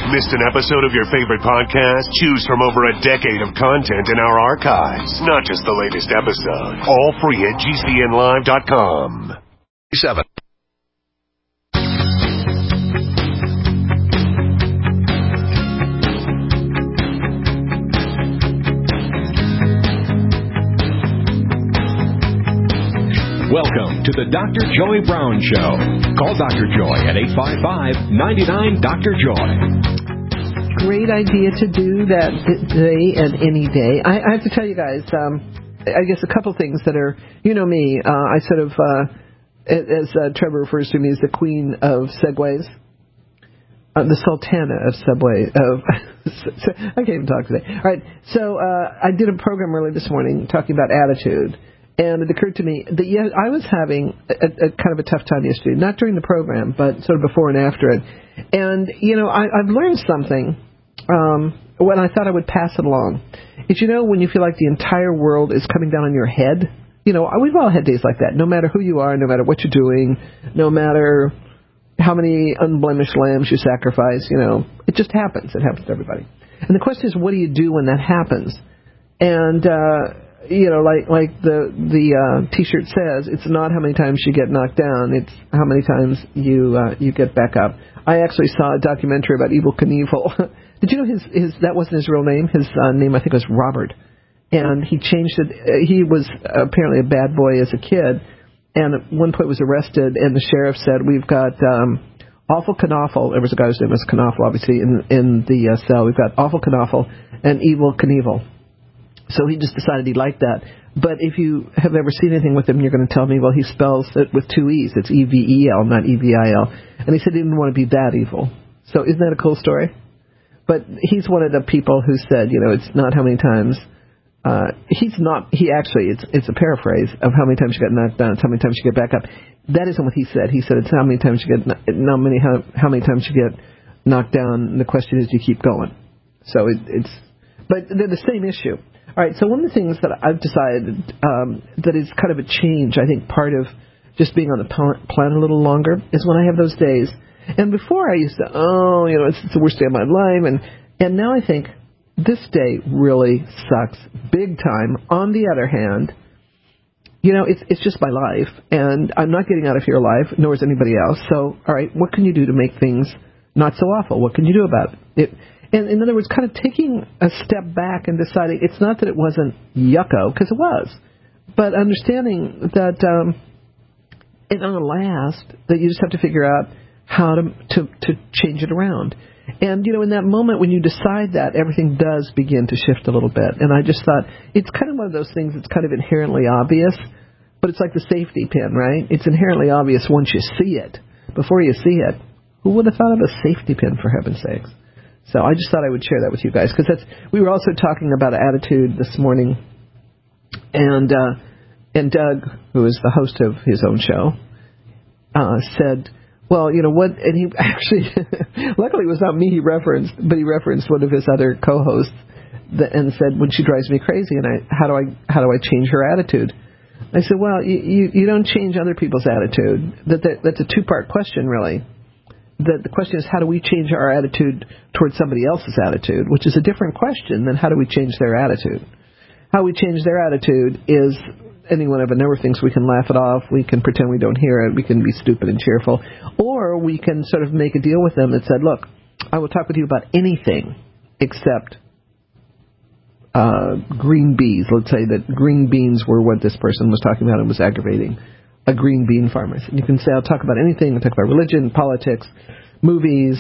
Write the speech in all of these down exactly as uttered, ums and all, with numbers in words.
Missed an episode of your favorite podcast? Choose from over a decade of content in our archives, not just the latest episode. All free at G C N live dot com. Seven. Welcome to the Doctor Joy Brown Show. Call Doctor Joy at eight five five, nine nine, Doctor Joy. Great idea to do that day and any day. I, I have to tell you guys, um, I guess a couple things that are, you know me, uh, I sort of, uh, as uh, Trevor refers to me as the queen of segues, uh, the sultana of subway, of, I can't even talk today. All right, so uh, I did a program early this morning talking about attitude. And it occurred to me that yeah, I was having a, a kind of a tough time yesterday, not during the program, but sort of before and after it. And, you know, I, I've learned something um, when I thought I would pass it along. Is, you know, when you feel like the entire world is coming down on your head, you know, we've all had days like that, no matter who you are, no matter what you're doing, no matter how many unblemished lambs you sacrifice, you know, it just happens. It happens to everybody. And the question is, what do you do when that happens? And, uh, you know, like like the the uh, T-shirt says, it's not how many times you get knocked down, it's how many times you uh, you get back up. I actually saw a documentary about Evel Knievel. Did you know his his that wasn't his real name? His uh, name I think was Robert, and he changed it. He was apparently a bad boy as a kid, and at one point was arrested. And the sheriff said, "We've got um, Awful Knaufel." There was a guy whose name was Knaufel, obviously in in the uh, cell. We've got Awful Knaufel and Evel Knievel. So he just decided he liked that. But if you have ever seen anything with him, you're going to tell me, well, he spells it with two E's. It's E V E L, not E V I L. And he said he didn't want to be that evil. So isn't that a cool story? But he's one of the people who said, you know, it's not how many times. Uh, he's not, he actually, it's it's a paraphrase of how many times you get knocked down, it's how many times you get back up. That isn't what he said. He said it's how many times you get, not many, how, how many times you get knocked down. And the question is, do you keep going? So it, it's, but they're the same issue. All right, so one of the things that I've decided um, that is kind of a change, I think part of just being on the planet a little longer, is when I have those days. And before I used to, oh, you know, it's, it's the worst day of my life. And, and now I think this day really sucks big time. On the other hand, you know, it's it's just my life. And I'm not getting out of your life, nor is anybody else. So, all right, what can you do to make things not so awful? What can you do about it? it And in other words, kind of taking a step back and deciding it's not that it wasn't yucko, because it was, but understanding that um, it's going to last, that you just have to figure out how to, to to change it around. And, you know, in that moment when you decide that, everything does begin to shift a little bit. And I just thought, it's kind of one of those things that's kind of inherently obvious, but it's like the safety pin, right? It's inherently obvious once you see it. Before you see it, who would have thought of a safety pin, for heaven's sakes? So I just thought I would share that with you guys, because that's. We were also talking about attitude this morning, and uh, and Doug, who is the host of his own show, uh, said, well, you know what, and he actually, luckily it was not me he referenced, but he referenced one of his other co-hosts that, and said, when she drives me crazy, and I, how do I how do I change her attitude? I said, well, you, you, you don't change other people's attitude. That, that That's a two-part question, really. The, the question is, how do we change our attitude towards somebody else's attitude, which is a different question than how do we change their attitude. How we change their attitude is any one of a number of things. We can laugh it off. We can pretend we don't hear it. We can be stupid and cheerful. Or we can sort of make a deal with them that said, look, I will talk with you about anything except uh, green beans. Let's say that green beans were what this person was talking about and was aggravating a green bean farmer. And you can say, I'll talk about anything. I'll talk about religion, politics, movies,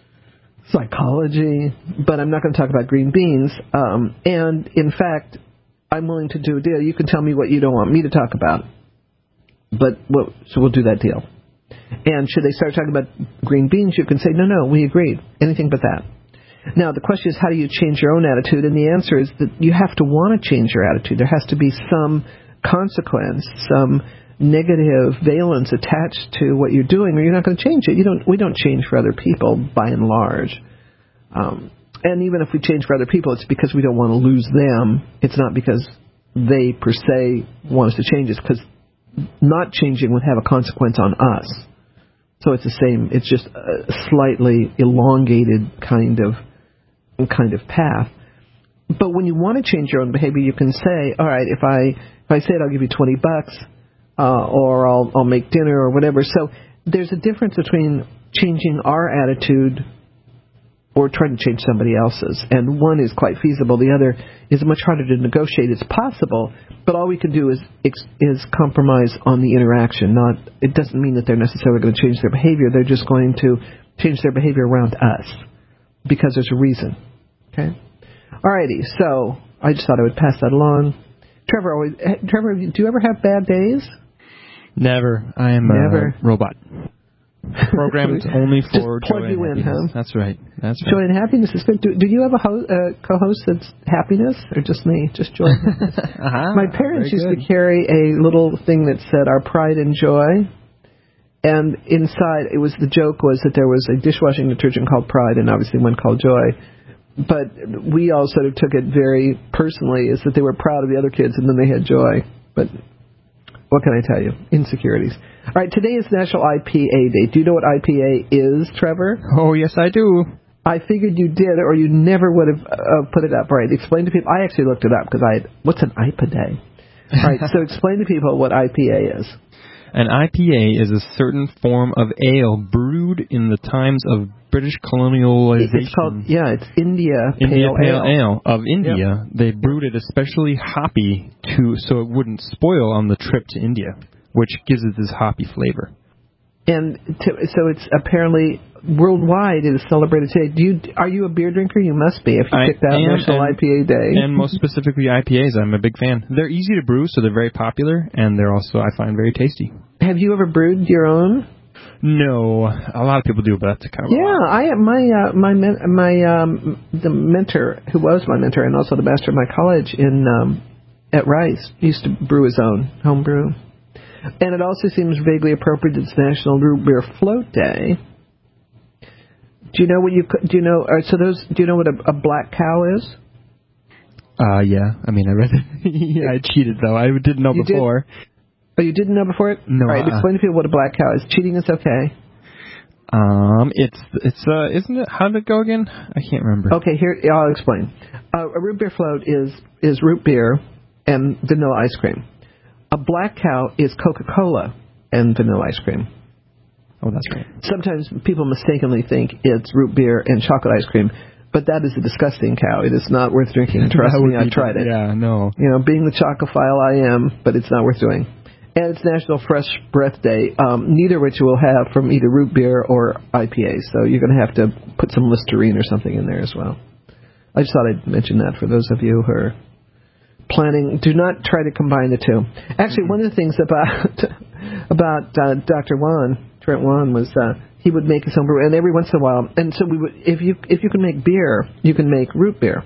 psychology, but I'm not going to talk about green beans. Um, and, in fact, I'm willing to do a deal. You can tell me what you don't want me to talk about, but we'll, so we'll do that deal. And should they start talking about green beans, you can say, no, no, we agreed. Anything but that. Now, the question is, how do you change your own attitude? And the answer is that you have to want to change your attitude. There has to be some consequence, some negative valence attached to what you're doing, or you're not going to change it. You don't. We don't change for other people, by and large. Um, and even if we change for other people, it's because we don't want to lose them. It's not because they, per se, want us to change. It's because not changing would have a consequence on us. So it's the same. It's just a slightly elongated kind of kind of path. But when you want to change your own behavior, you can say, all right, if I if I say it, I'll give you twenty bucks, uh, or I'll I'll make dinner or whatever. So there's a difference between changing our attitude or trying to change somebody else's. And one is quite feasible. The other is much harder to negotiate. It's possible, but all we can do is is compromise on the interaction. Not it doesn't mean that they're necessarily going to change their behavior. They're just going to change their behavior around us because there's a reason. Okay. Alrighty. So I just thought I would pass that along. Trevor, always, Trevor, do you ever have bad days? Never. I am Never. a robot. Programmed only for just plug joy you and in, happiness. huh? That's right. That's right. Joy and happiness is good. Do, do you have a ho- uh, co-host that's happiness, or just me? Just joy. uh-huh. My parents Very used good. to carry a little thing that said "Our pride and joy," and inside it was the joke was that there was a dishwashing detergent called Pride, and obviously one called Joy. But we all sort of took it very personally, is that they were proud of the other kids, and then they had joy. But what can I tell you? Insecurities. All right, today is National I P A Day. Do you know what I P A is, Trevor? Oh, yes, I do. I figured you did, or you never would have uh, put it up. All right, explain to people. I actually looked it up because I had, what's an I P A Day? All right, so explain to people what I P A is. An I P A is a certain form of ale brewed in the times of British colonialization. It's called, yeah, it's India Pale, India Pale Ale. Ale. of India. Yep. They brewed it especially hoppy to so it wouldn't spoil on the trip to India, which gives it this hoppy flavor. And to, so it's apparently worldwide it is celebrated today. Do you are you a beer drinker? You must be if you I picked out am, National and, I P A Day. And most specifically I P As. I'm a big fan. They're easy to brew, so they're very popular, and they're also, I find, very tasty. Have you ever brewed your own? No, a lot of people do, but that's kind of yeah. I my uh, my my um, the mentor who was my mentor and also the master of my college in um, at Rice used to brew his own home brew. And it also seems vaguely appropriate. It's National Root Beer Float Day. Do you know what you do you know? Uh, so those do you know what a, a black cow is? Uh, yeah. I mean, I read it. yeah, I cheated though. I didn't know you before. Did? Oh, you didn't know before it? No. All right, uh, explain to people what a black cow is. Cheating is okay. Um, it's it's uh, isn't it? How did it go again? I can't remember. Okay, here I'll explain. Uh, a root beer float is is root beer and vanilla ice cream. A black cow is Coca-Cola and vanilla ice cream. Oh, that's right. Sometimes people mistakenly think it's root beer and chocolate ice cream, but that is a disgusting cow. It is not worth drinking. Trust me, I tried it. Yeah, no. You know, being the chocophile I am, but it's not worth doing. And it's National Fresh Breath Day, um, neither of which you will have from either root beer or I P A, so you're going to have to put some Listerine or something in there as well. I just thought I'd mention that for those of you who are planning. Do not try to combine the two. Actually, one of the things about about uh, Doctor Wan, Trent Wan, was uh, he would make his own brew, and every once in a while, and so we would, if you if you can make beer, you can make root beer,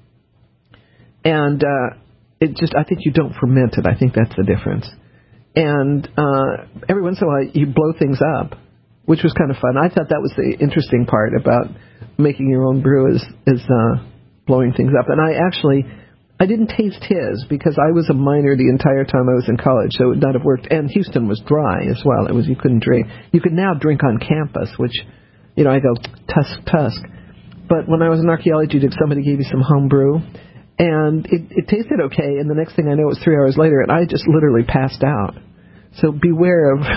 and uh, it just I think you don't ferment it. I think that's the difference. And uh, every once in a while, you blow things up, which was kind of fun. I thought that was the interesting part about making your own brew is is uh, blowing things up. And I actually. I didn't taste his because I was a minor the entire time I was in college, so it would not have worked. And Houston was dry as well. It was you couldn't drink. You could now drink on campus, which, you know, I go tusk tusk. But when I was in archaeology, somebody gave me some home brew, and it, it tasted okay. And the next thing I know, it was three hours later, and I just literally passed out. So beware of.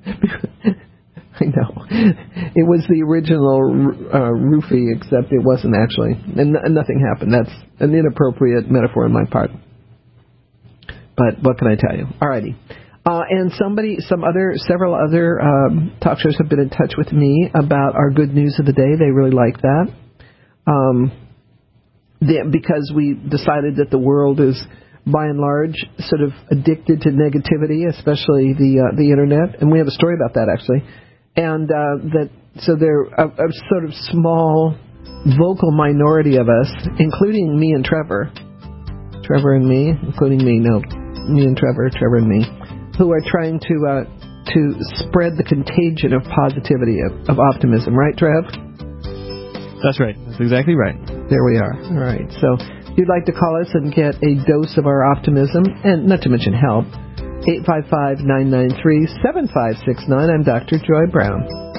I know. It was the original uh, roofie, except it wasn't actually. And, and nothing happened. That's an inappropriate metaphor on my part. But what can I tell you? Alrighty. Uh, and somebody, some other, several other um, talk shows have been in touch with me about our good news of the day. They really like that. Um, they, because we decided that the world is, by and large, sort of addicted to negativity, especially the uh, the internet. And we have a story about that, actually. And uh, that so there a, a sort of small vocal minority of us, including me and Trevor, Trevor and me, including me, no, me and Trevor, Trevor and me, who are trying to uh, to spread the contagion of positivity, of, of optimism. Right, Trev? That's right. That's exactly right. There we are. All right. So if you'd like to call us and get a dose of our optimism, and not to mention help, eight five five, nine nine three, seven five six nine. I'm Doctor Joy Brown.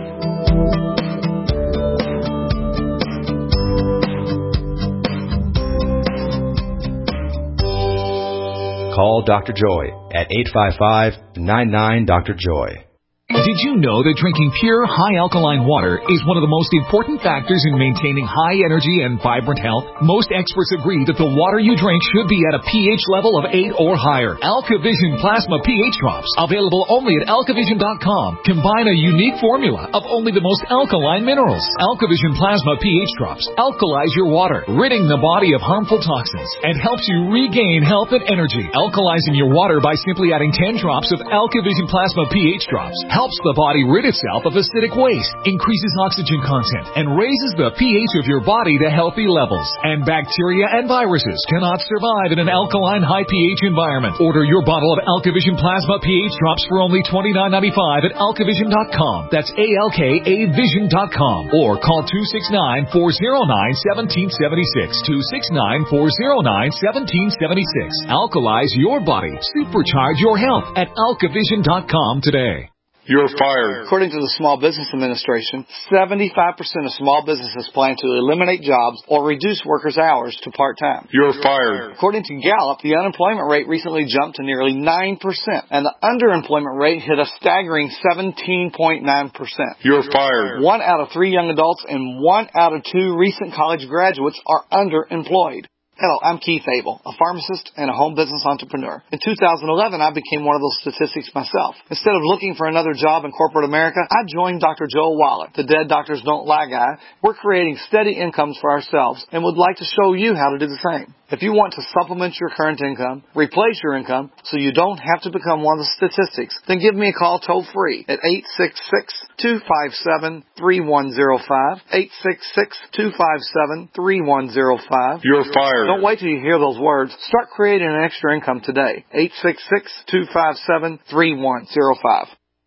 Call Doctor Joy at eight five five, nine nine, Doctor Joy. Did you know that drinking pure, high-alkaline water is one of the most important factors in maintaining high energy and vibrant health? Most experts agree that the water you drink should be at a pH level of eight or higher. AlkaVision Plasma pH Drops, available only at alkavision dot com, combine a unique formula of only the most alkaline minerals. AlkaVision Plasma pH Drops alkalize your water, ridding the body of harmful toxins, and helps you regain health and energy. Alkalizing your water by simply adding ten drops of AlkaVision Plasma pH Drops helps the body rid itself of acidic waste, increases oxygen content, and raises the pH of your body to healthy levels. And bacteria and viruses cannot survive in an alkaline high pH environment. Order your bottle of AlkaVision Plasma pH Drops for only twenty-nine ninety-five at alkavision dot com. That's A L K A vision dot com. Or call two six nine, four oh nine, one seven seven six. two six nine, four oh nine, one seven seven six. Alkalize your body. Supercharge your health at alkavision dot com today. You're fired. According to the Small Business Administration, seventy-five percent of small businesses plan to eliminate jobs or reduce workers' hours to part-time. You're fired. According to Gallup, the unemployment rate recently jumped to nearly nine percent, and the underemployment rate hit a staggering seventeen point nine percent. You're fired. One out of three young adults and one out of two recent college graduates are underemployed. Hello, I'm Keith Abel, a pharmacist and a home business entrepreneur. In two thousand eleven, I became one of those statistics myself. Instead of looking for another job in corporate America, I joined Doctor Joel Wallach, the Dead Doctors Don't Lie guy. We're creating steady incomes for ourselves and would like to show you how to do the same. If you want to supplement your current income, replace your income so you don't have to become one of the statistics, then give me a call toll free at eight six six, two five seven, three one zero five, eight six six, two five seven, three one zero five. You're fired. Don't wait till you hear those words. Start creating an extra income today. eight six six, two five seven, three one zero five.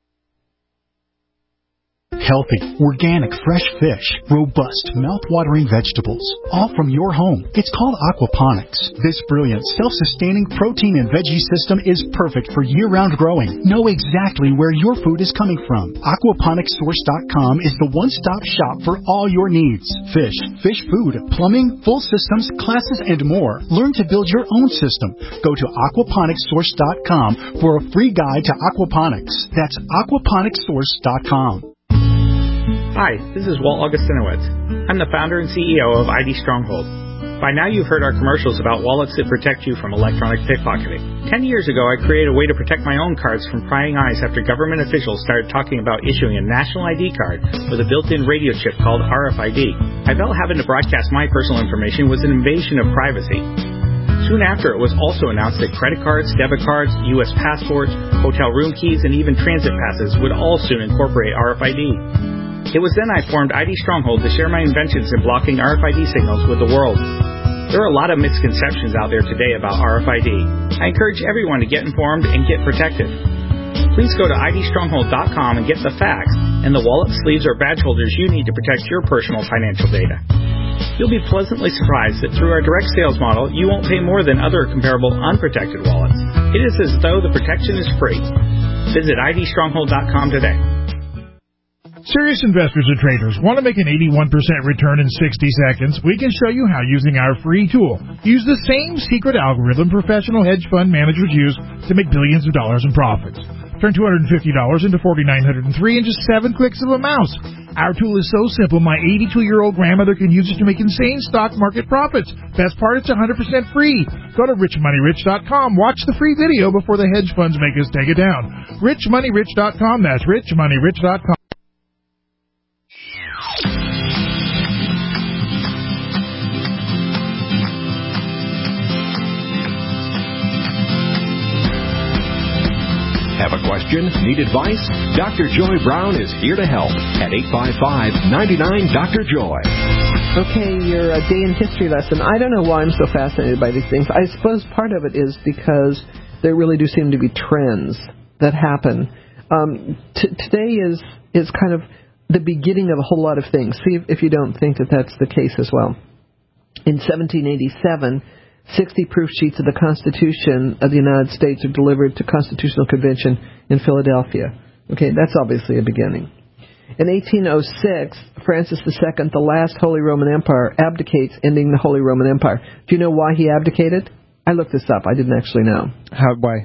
Healthy, organic, fresh fish, robust, mouth-watering vegetables, all from your home. It's called aquaponics. This brilliant, self-sustaining protein and veggie system is perfect for year-round growing. Know exactly where your food is coming from. aquaponics source dot com is the one-stop shop for all your needs. Fish, fish food, plumbing, full systems, classes, and more. Learn to build your own system. Go to aquaponics source dot com for a free guide to aquaponics. That's aquaponics source dot com. Hi, this is Walt Augustinowitz. I'm the founder and C E O of I D Stronghold. By now you've heard our commercials about wallets that protect you from electronic pickpocketing. Ten years ago I created a way to protect my own cards from prying eyes after government officials started talking about issuing a national I D card with a built-in radio chip called R F I D. I felt having to broadcast my personal information was an invasion of privacy. Soon after, it was also announced that credit cards, debit cards, U S passports, hotel room keys, and even transit passes would all soon incorporate R F I D. It was then I formed I D Stronghold to share my inventions in blocking R F I D signals with the world. There are a lot of misconceptions out there today about R F I D. I encourage everyone to get informed and get protected. Please go to I D stronghold dot com and get the facts and the wallet, sleeves, or badge holders you need to protect your personal financial data. You'll be pleasantly surprised that through our direct sales model, you won't pay more than other comparable unprotected wallets. It is as though the protection is free. Visit I D stronghold dot com today. Serious investors and traders want to make an eighty-one percent return in sixty seconds. We can show you how using our free tool. Use the same secret algorithm professional hedge fund managers use to make billions of dollars in profits. Turn two hundred fifty dollars into four thousand nine hundred three in just seven clicks of a mouse. Our tool is so simple, my eighty-two-year-old grandmother can use it to make insane stock market profits. Best part, it's one hundred percent free. Go to rich money rich dot com. Watch the free video before the hedge funds make us take it down. rich money rich dot com. That's rich money rich dot com. Have a question? Need advice? Doctor Joy Brown is here to help at eight five five, nine nine, Doctor Joy. Okay, your uh, day in history lesson. I don't know why I'm so fascinated by these things. I suppose part of it is because there really do seem to be trends that happen. Um, t- today is is kind of the beginning of a whole lot of things. See if, if you don't think that that's the case as well. In seventeen eighty-seven, sixty proof sheets of the Constitution of the United States are delivered to Constitutional Convention in Philadelphia. Okay, that's obviously a beginning. In eighteen oh six, Francis the Second, the last Holy Roman Emperor, abdicates, ending the Holy Roman Empire. Do you know why he abdicated? I looked this up. I didn't actually know. How? Why?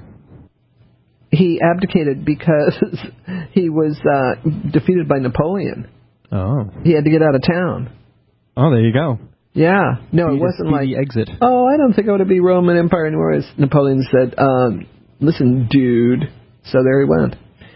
He abdicated because he was uh, defeated by Napoleon. Oh. He had to get out of town. Oh, there you go. Yeah. No, Speedy, it wasn't like, exit. oh, I don't think I want to be Roman Empire anymore. As Napoleon said, um, listen, dude. So there he went.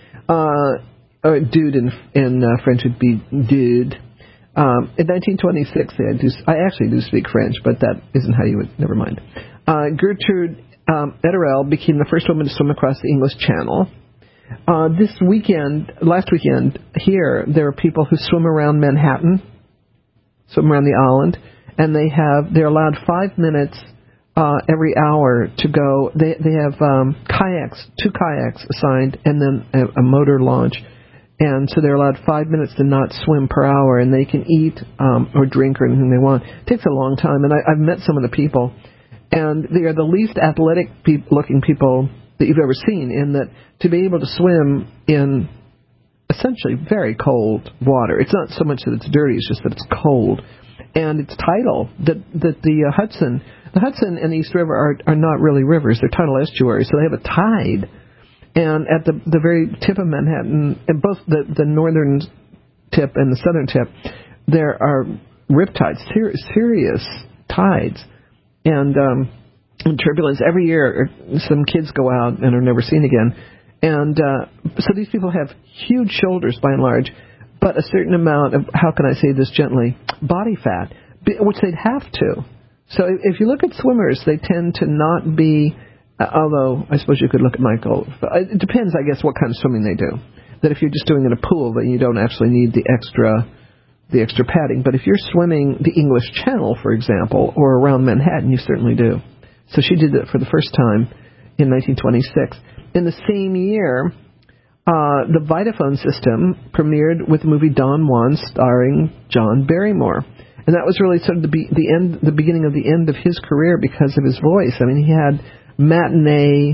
Uh, or dude in, in uh, French would be dude. Um, in nineteen twenty-six, I, do, I actually do speak French, but that isn't how you would, never mind. Uh, Gertrude um, Ederell became the first woman to swim across the English Channel. Uh, this weekend, last weekend, here, there are people who swim around Manhattan, swim around the island, and they have, they're allowed five minutes uh, every hour to go. They they have um, kayaks, two kayaks assigned, and then a, a motor launch. And so they're allowed five minutes to not swim per hour, and they can eat um, or drink or anything they want. It takes a long time, and I, I've met some of the people, and they are the least athletic pe- looking people that you've ever seen, in that to be able to swim in essentially very cold water. It's not so much that it's dirty, it's just that it's cold. And it's tidal. That that the uh, Hudson, the Hudson and the East River are, are not really rivers, they're tidal estuaries, so they have a tide. And at the the very tip of Manhattan, and both the, the northern tip and the southern tip, there are riptides, ser- serious tides, and, um, and turbulence. Every year, some kids go out and are never seen again. And uh, so these people have huge shoulders, by and large, but a certain amount of, how can I say this gently, body fat, which they'd have to. So if you look at swimmers, they tend to not be... Uh, although, I suppose you could look at Michael. It depends, I guess, what kind of swimming they do. That if you're just doing in a pool, then you don't actually need the extra the extra padding. But if you're swimming the English Channel, for example, or around Manhattan, you certainly do. So she did it for the first time in nineteen twenty-six. In the same year, uh, the Vitaphone system premiered with the movie Don Juan, starring John Barrymore. And that was really sort of the, be- the end, the beginning of the end of his career because of his voice. I mean, he had matinee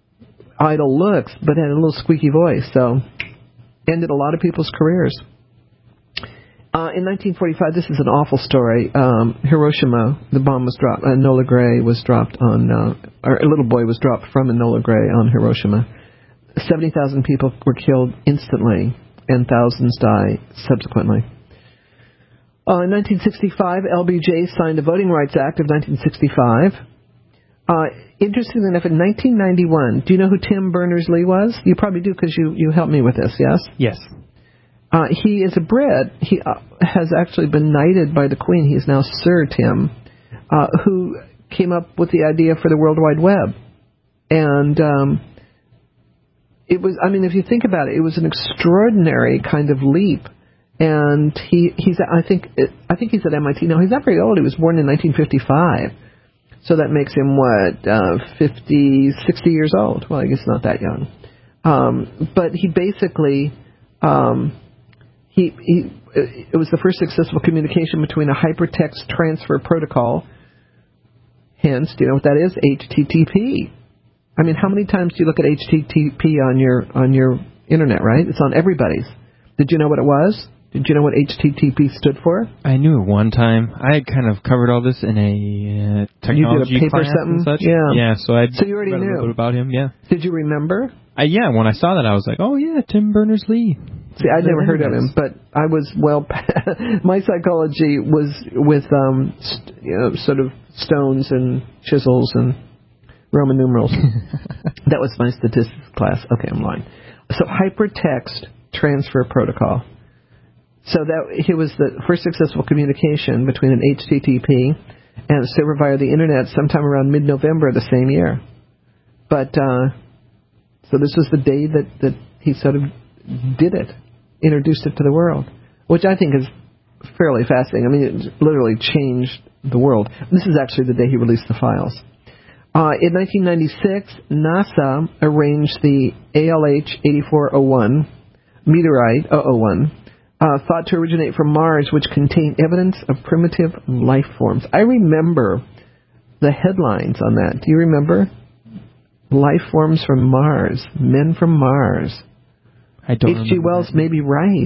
idol looks, but had a little squeaky voice, so ended a lot of people's careers. Uh, in nineteen forty-five, this is an awful story. Um, Hiroshima, the bomb was dropped. Uh, Enola Gray was dropped on, uh, or a little boy was dropped from Enola Gray on Hiroshima. Seventy thousand people were killed instantly, and thousands died subsequently. Uh, in nineteen sixty-five, L B J signed the Voting Rights Act of nineteen sixty-five. Uh, interestingly enough, in nineteen ninety-one, do you know who Tim Berners-Lee was? You probably do because you, you helped me with this, yes? Yes. Uh, he is a Brit. He uh, has actually been knighted by the Queen. He is now Sir Tim, uh, who came up with the idea for the World Wide Web. And um, it was, I mean, if you think about it, it was an extraordinary kind of leap. And he, he's, I think, I think he's at M I T now. He's not very old. He was born in nineteen fifty-five. So that makes him, what, uh, fifty, sixty years old. Well, I guess not that young. Um, but he basically, um, he, he, it was the first successful communication between a hypertext transfer protocol. Hence, do you know what that is? H T T P. I mean, how many times do you look at H T T P on your, on your internet, right? It's on everybody's. Did you know what it was? Did you know what H T T P stood for? I knew it one time. I had kind of covered all this in a uh, technology you did a paper class something? and such. Yeah. Yeah, so I so you already read knew. a little bit about him, yeah. Did you remember? Uh, yeah, when I saw that, I was like, oh, yeah, Tim Berners-Lee. See, I'd never heard of him, but I was, well, my psychology was with, um, st- you know, sort of stones and chisels and Roman numerals. That was my statistics class. Okay, I'm lying. So hypertext transfer protocol. So that he was the first successful communication between an H T T P and a server via the internet sometime around mid-November of the same year. But, uh, so this was the day that, that he sort of did it, introduced it to the world, which I think is fairly fascinating. I mean, it literally changed the world. This is actually the day he released the files. Uh, in nineteen ninety-six, NASA arranged the A L H eighty-four oh one meteorite, oh oh one, uh, thought to originate from Mars, which contained evidence of primitive life forms. I remember the headlines on that. Do you remember? Life forms from Mars, men from Mars. I don't H G Wells that. may be right.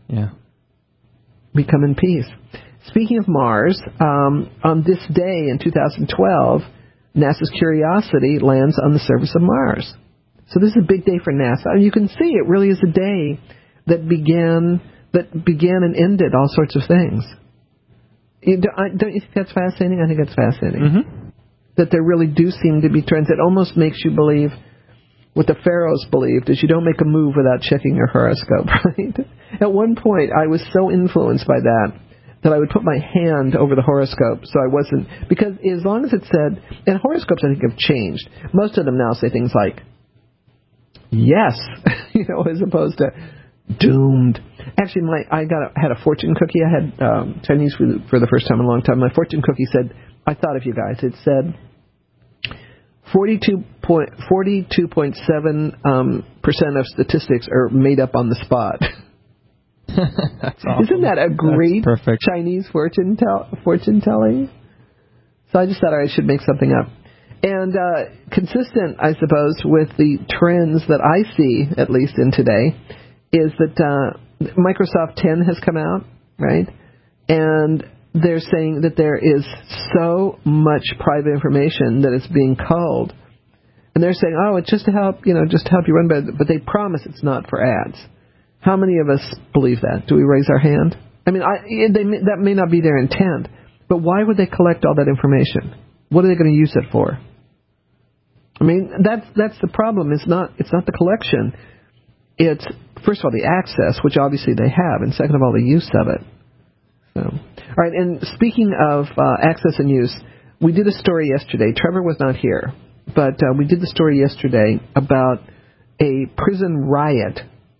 Yeah. Become in peace. Speaking of Mars, um, on this day in two thousand twelve, NASA's Curiosity lands on the surface of Mars. So this is a big day for NASA. You can see it really is a day that began that began and ended all sorts of things. You, don't you think that's fascinating? I think that's fascinating. Mm-hmm. That there really do seem to be trends. It almost makes you believe what the pharaohs believed, is you don't make a move without checking your horoscope, right? At one point, I was so influenced by that that I would put my hand over the horoscope so I wasn't, because as long as it said, and horoscopes I think have changed. Most of them now say things like, yes, you know, as opposed to doomed. Actually, my I got a, had a fortune cookie. I had um, Chinese food for the first time in a long time. My fortune cookie said, I thought of you guys. It said forty-two point seven um, percent of statistics are made up on the spot. That's awesome. Isn't that a great Chinese fortune tell fortune telling? So I just thought I should make something up. And uh, consistent, I suppose, with the trends that I see, at least in today, is that uh, Microsoft ten has come out, right? And they're saying that there is so much private information that is being culled. And they're saying, oh, it's just to help, you know, just to help you run better. But they promise it's not for ads. How many of us believe that? Do we raise our hand? I mean, I, they, that may not be their intent, but why would they collect all that information? What are they going to use it for? I mean, that's that's the problem. It's not it's not the collection. It's, first of all, the access, which obviously they have, and second of all, the use of it. So, all right, and speaking of uh, access and use, we did a story yesterday. Trevor was not here, but uh, we did the story yesterday about a prison riot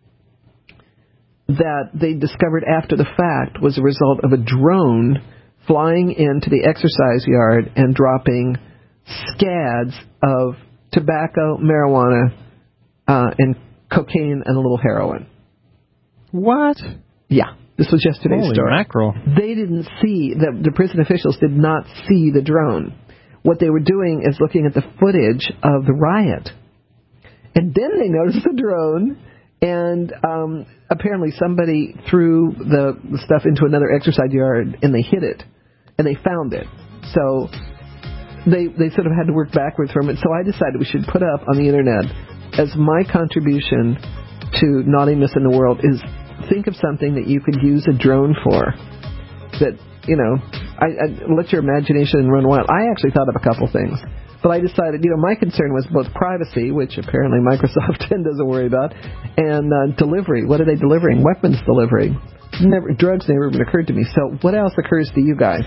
that they discovered after the fact was a result of a drone flying into the exercise yard and dropping scads of tobacco, marijuana, uh, and cocaine and a little heroin. What? Yeah, this was yesterday's Holy story. Mackerel. They didn't see, the, the prison officials did not see the drone. What they were doing is looking at the footage of the riot. And then they noticed the drone, and um, apparently somebody threw the, the stuff into another exercise yard, and they hid it, and they found it. So they they sort of had to work backwards from it. So I decided we should put up on the internet as my contribution to naughtiness in the world is think of something that you could use a drone for. That, you know, I, I let your imagination run wild. I actually thought of a couple things. But I decided, you know, my concern was both privacy, which apparently Microsoft ten doesn't worry about, and uh, delivery. What are they delivering? Weapons delivery. Never, drugs never even occurred to me. So what else occurs to you guys?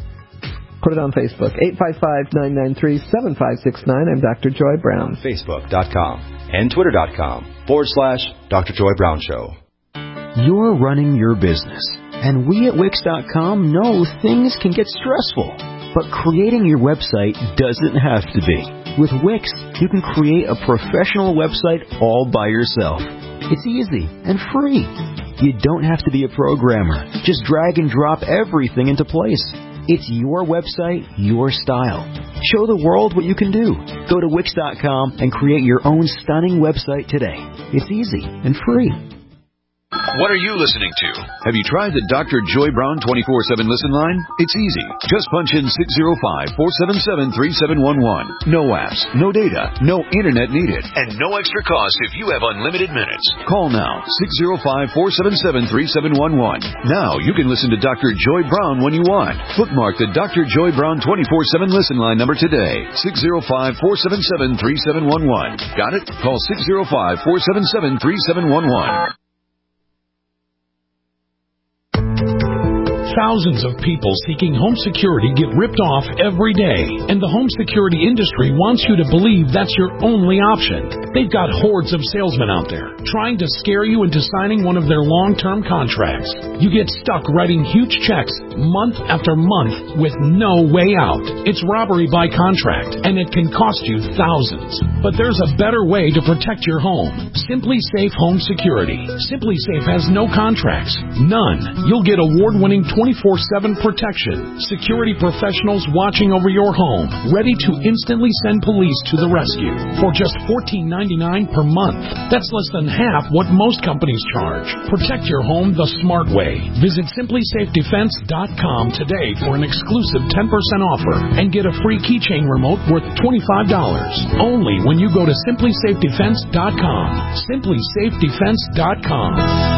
Put it on Facebook. eight five five, nine nine three, seven five six nine. I'm Doctor Joy Brown. Facebook dot com and Twitter dot com forward slash Doctor Joy Brown Show. You're running your business, and we at Wix dot com know things can get stressful. But creating your website doesn't have to be. With Wix, you can create a professional website all by yourself. It's easy and free. You don't have to be a programmer. Just drag and drop everything into place. It's your website, your style. Show the world what you can do. Go to Wix dot com and create your own stunning website today. It's easy and free. What are you listening to? Have you tried the Doctor Joy Brown twenty-four seven listen line? It's easy. Just punch in six zero five, four seven seven, three seven one one. No apps, no data, no internet needed, and no extra cost if you have unlimited minutes. Call now, six zero five, four seven seven, three seven one one. Now you can listen to Doctor Joy Brown when you want. Bookmark the Doctor Joy Brown twenty-four seven listen line number today, six zero five, four seven seven, three seven one one. Got it? Call six zero five, four seven seven, three seven one one. Thousands of people seeking home security get ripped off every day, and the home security industry wants you to believe that's your only option. They've got hordes of salesmen out there trying to scare you into signing one of their long-term contracts. You get stuck writing huge checks month after month with no way out. It's robbery by contract, and it can cost you thousands. But there's a better way to protect your home. Simply Safe Home Security. Simply Safe has no contracts. None. You'll get award-winning twenty-four seven protection. Security professionals watching over your home, ready to instantly send police to the rescue for just fourteen ninety-nine per month. That's less than half what most companies charge. Protect your home the smart way. Visit simply safe defense dot com today for an exclusive ten percent offer and get a free keychain remote worth twenty-five dollars. Only when you go to simply safe defense dot com. simply safe defense dot com.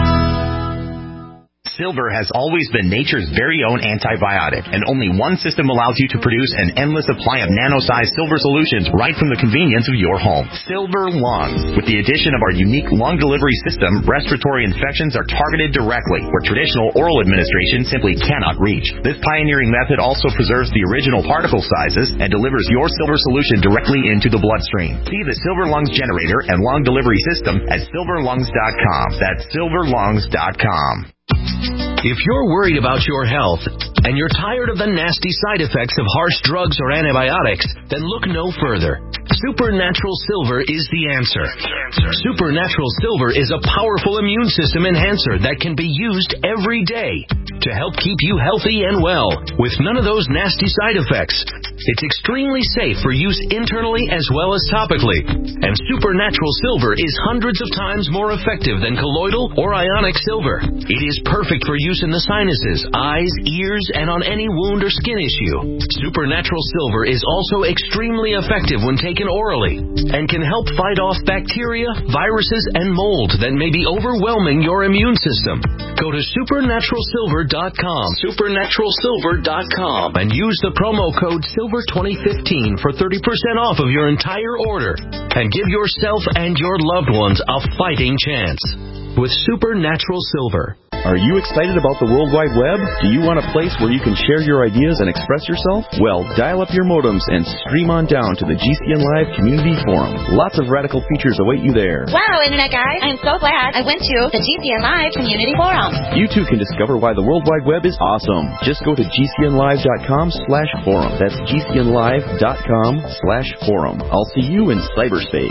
Silver has always been nature's very own antibiotic, and only one system allows you to produce an endless supply of nano-sized silver solutions right from the convenience of your home. Silver Lungs. With the addition of our unique lung delivery system, respiratory infections are targeted directly, where traditional oral administration simply cannot reach. This pioneering method also preserves the original particle sizes and delivers your silver solution directly into the bloodstream. See the Silver Lungs generator and lung delivery system at silver lungs dot com. That's silver lungs dot com. If you're worried about your health and you're tired of the nasty side effects of harsh drugs or antibiotics, then look no further. Supernatural Silver is the answer. Supernatural Silver is a powerful immune system enhancer that can be used every day to help keep you healthy and well with none of those nasty side effects. It's extremely safe for use internally as well as topically. And Supernatural Silver is hundreds of times more effective than colloidal or ionic silver. It is perfect for use in the sinuses, eyes, ears, and on any wound or skin issue. Supernatural Silver is also extremely effective when taken orally and can help fight off bacteria, viruses, and mold that may be overwhelming your immune system. Go to supernatural silver dot com, supernatural silver dot com, and use the promo code silver twenty fifteen for thirty percent off of your entire order and give yourself and your loved ones a fighting chance with Supernatural Silver. Are you excited about the World Wide Web? Do you want a place where you can share your ideas and express yourself? Well, dial up your modems and stream on down to the G C N Live Community Forum. Lots of radical features await you there. Wow, Internet guys, I'm so glad I went to the G C N Live Community Forum. You too can discover why the World Wide Web is awesome. Just go to G C N live dot com slash forum. That's G C N live dot com slash forum. I'll see you in cyberspace.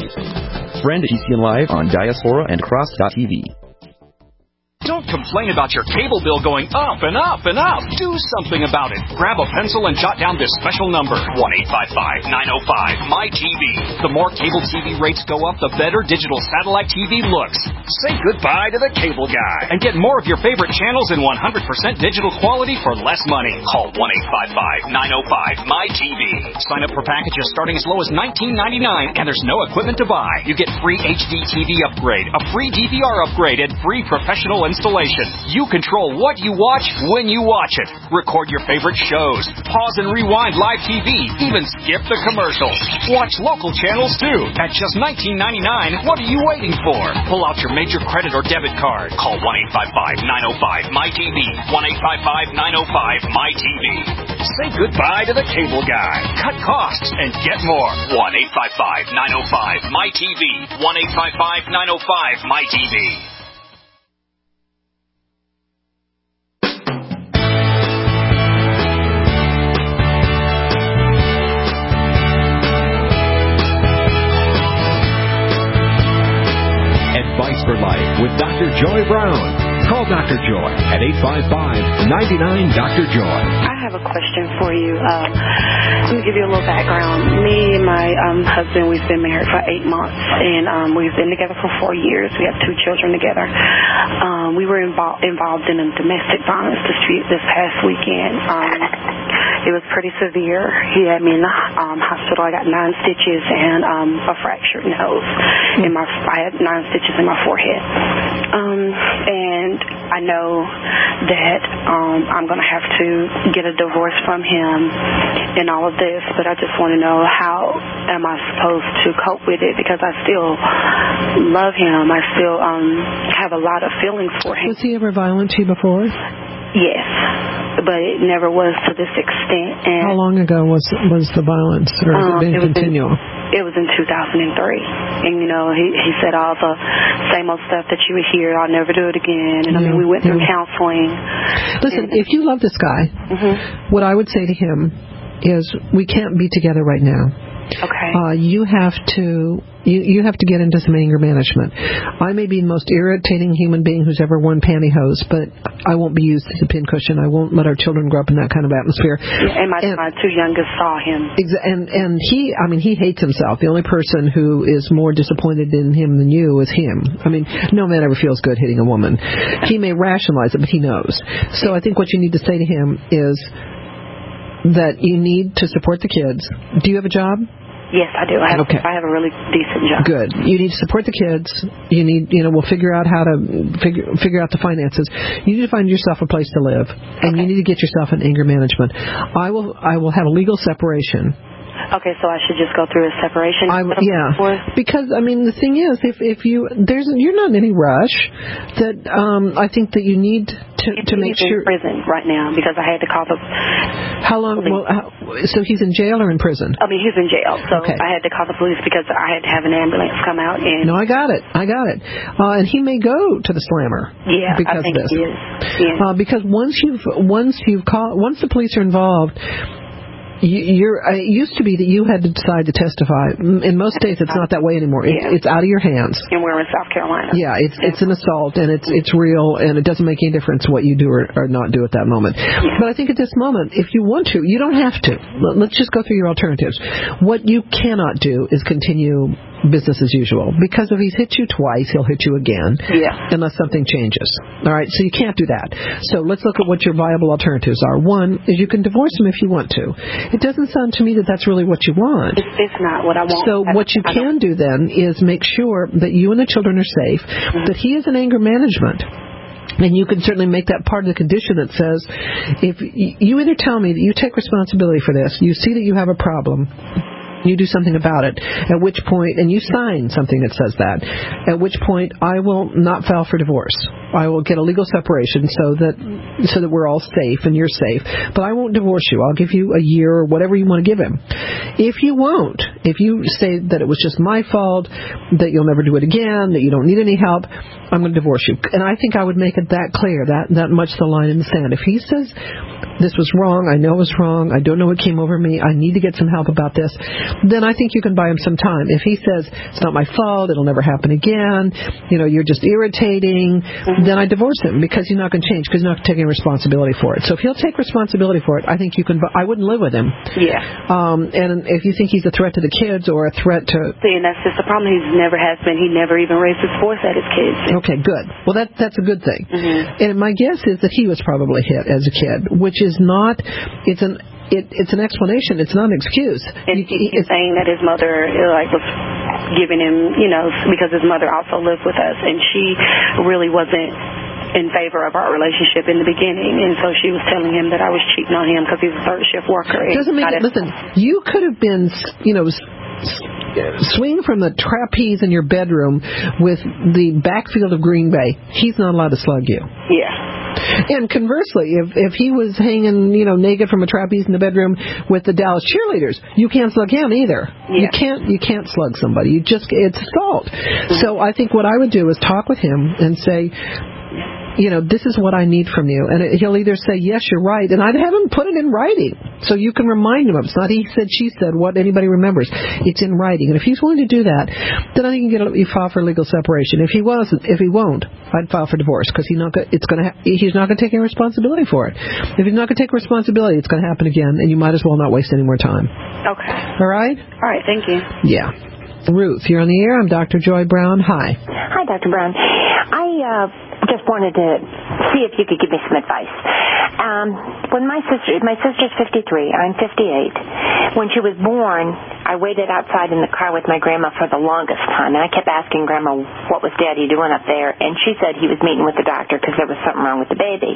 Friend G C N Live on Diaspora and Cross dot T V. Don't complain about your cable bill going up and up and up. Do something about it. Grab a pencil and jot down this special number, one eight five five, nine oh five, M Y T V. The more cable T V rates go up, the better digital satellite T V looks. Say goodbye to the cable guy and get more of your favorite channels in one hundred percent digital quality for less money. Call one eight five five, nine oh five, M Y T V. Sign up for packages starting as low as nineteen ninety-nine, and there's no equipment to buy. You get free H D T V upgrade, a free D V R upgrade, and free professional installation. You control what you watch when you watch it. Record your favorite shows. Pause and rewind live T V. Even skip the commercials. Watch local channels too. At just nineteen ninety-nine, what are you waiting for? Pull out your major credit or debit card. Call one eight five five, nine oh five, M Y T V. one eight five five, nine oh five, M Y T V. Say goodbye to the cable guy. Cut costs and get more. one eight five five, nine oh five, M Y T V. one eight five five, nine oh five, M Y T V. Advice for Life with Doctor Joy Brown. Call Doctor Joy at eight five five, nine nine, Doctor Joy. I have a question for you. Uh, let me give you a little background. Me and my um, husband, we've been married for eight months, and um, we've been together for four years. We have two children together. Um, we were involved involved in a domestic violence dispute this past weekend. Um, it was pretty severe. He had me in the um, hospital. I got nine stitches and um, a fractured nose. In my, I had nine stitches in my forehead. Um, and I know that um, I'm going to have to get a divorce from him and all of this, but I just want to know how am I supposed to cope with it, because I still love him. I still um, have a lot of feelings for him. Was he ever violent to you before? Yes, but it never was to this extent. And how long ago was was the violence, or has um, it been it continual? In, it was in two thousand three, and you know he he said all the same old stuff that you would hear. I'll never do it again. And yeah, I mean we went through yeah. counseling. Listen, and, if you love this guy, mm-hmm. what I would say to him is, we can't be together right now. Okay. Uh, you have to you you have to get into some anger management. I may be the most irritating human being who's ever worn pantyhose, but I won't be used as a pincushion. I won't let our children grow up in that kind of atmosphere. Yeah, and my, and, my two youngest saw him. Exa- and and he, I mean, he hates himself. The only person who is more disappointed in him than you is him. I mean, no man ever feels good hitting a woman. He may rationalize it, but he knows. So I think what you need to say to him is that you need to support the kids. Do you have a job? Yes, I do. I have, okay. I have a really decent job. Good. You need to support the kids. You need, you know, we'll figure out how to figure figure out the finances. You need to find yourself a place to live, and okay. you need to get yourself an anger management. I will I will have a legal separation. Okay, so I should just go through a separation. I, yeah, because I mean the thing is, if if you there's you're not in any rush. That um, I think that you need to to make he's sure. In prison right now because I had to call the. How long? Well, how, so he's in jail or in prison? I mean, he's in jail. So okay. I had to call the police because I had to have an ambulance come out and. No, I got it. I got it. Uh, and he may go to the slammer. Yeah, because I think of this. he is. Yeah. Uh, because once you've once you've called once the police are involved. You're, it used to be that you had to decide to testify. In most states, it's not that way anymore. It's, yeah. it's out of your hands. And we're in South Carolina. Yeah, it's it's an assault, and it's it's real, and it doesn't make any difference what you do or, or not do at that moment. Yeah. But I think at this moment, if you want to, you don't have to. Let's just go through your alternatives. What you cannot do is continue business as usual, because if he's hit you twice, he'll hit you again, yeah. unless something changes. All right, so you can't do that. So let's look at what your viable alternatives are. One is you can divorce him if you want to. It doesn't sound to me that that's really what you want. It's, it's not what I want. So what you can do then is make sure that you and the children are safe, mm-hmm. that he is in anger management. And you can certainly make that part of the condition that says, if you either tell me that you take responsibility for this, you see that you have a problem, you do something about it, at which point, and you sign something that says that, at which point I will not file for divorce. I will get a legal separation so that so that we're all safe and you're safe. But I won't divorce you. I'll give you a year or whatever you want to give him. If you won't, if you say that it was just my fault, that you'll never do it again, that you don't need any help, I'm going to divorce you. And I think I would make it that clear, that, that much the line in the sand. If he says, this was wrong, I know it was wrong, I don't know what came over me, I need to get some help about this, then I think you can buy him some time. If he says, it's not my fault, it'll never happen again, you know, you're just irritating, then I divorce him, because he's not going to change, because he's not taking responsibility for it. So if he'll take responsibility for it, I think you can, I wouldn't live with him. Yeah. Um, and if you think he's a threat to the kids or a threat to... See, and that's just the problem. He never has been. He never even raised his voice at his kids. Okay, good. Well, that that's a good thing. Mm-hmm. And my guess is that he was probably hit as a kid, which is not... It's an... It, it's an explanation. It's not an excuse. And he, he's saying that his mother, like, was giving him, you know, because his mother also lived with us, and she really wasn't in favor of our relationship in the beginning, and so she was telling him that I was cheating on him because he was a third shift worker. It doesn't make it. Listen, you could have been, you know, swing from the trapeze in your bedroom with the backfield of Green Bay. He's not allowed to slug you. Yeah. And conversely, if if he was hanging, you know, naked from a trapeze in the bedroom with the Dallas cheerleaders, you can't slug him either. Yeah. You can't you can't slug somebody. You just it's assault. Mm-hmm. So I think what I would do is talk with him and say, you know, this is what I need from you. And he'll either say, yes, you're right. And I'd have him put it in writing so you can remind him of it. It's not he said, she said, what anybody remembers. It's in writing. And if he's willing to do that, then I think you can get a, you file for legal separation. If he wasn't, if he won't, I'd file for divorce because he's not going it's going to ha- he's not going to take any responsibility for it. If he's not going to take responsibility, it's going to happen again, and you might as well not waste any more time. Okay. All right? All right, thank you. Yeah. Ruth, you're on the air. I'm Doctor Joy Brown. Hi. Hi, Doctor Brown. I uh, just wanted to see if you could give me some advice. Um, when my sister, my sister's fifty-three, I'm fifty-eight. When she was born, I waited outside in the car with my grandma for the longest time, and I kept asking Grandma, what was Daddy doing up there? And she said he was meeting with the doctor because there was something wrong with the baby.